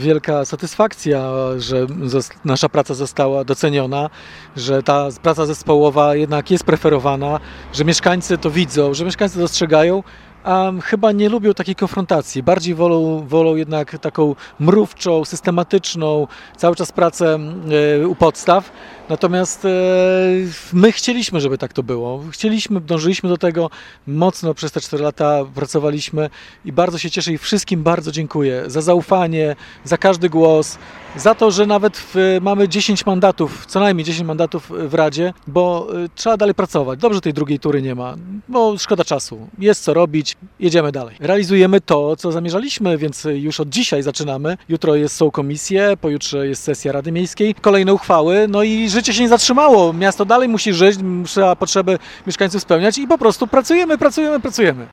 wielka satysfakcja, że nasza praca została doceniona, że ta praca zespołowa jednak jest preferowana, że mieszkańcy to widzą, że mieszkańcy dostrzegają, a chyba nie lubią takiej konfrontacji. Bardziej wolą jednak taką mrówczą, systematyczną, cały czas pracę u podstaw. Natomiast my chcieliśmy, żeby tak to było. Dążyliśmy do tego, mocno przez te 4 lata pracowaliśmy i bardzo się cieszę i wszystkim bardzo dziękuję za zaufanie, za każdy głos, za to, że nawet mamy 10 mandatów, co najmniej 10 mandatów w Radzie, bo trzeba dalej pracować. Dobrze, tej drugiej tury nie ma, bo szkoda czasu. Jest co robić, jedziemy dalej. Realizujemy to, co zamierzaliśmy, więc już od dzisiaj zaczynamy. Jutro są komisje, pojutrze jest sesja Rady Miejskiej, kolejne uchwały, no i życie się nie zatrzymało. Miasto dalej musi żyć, trzeba potrzeby mieszkańców spełniać i po prostu pracujemy.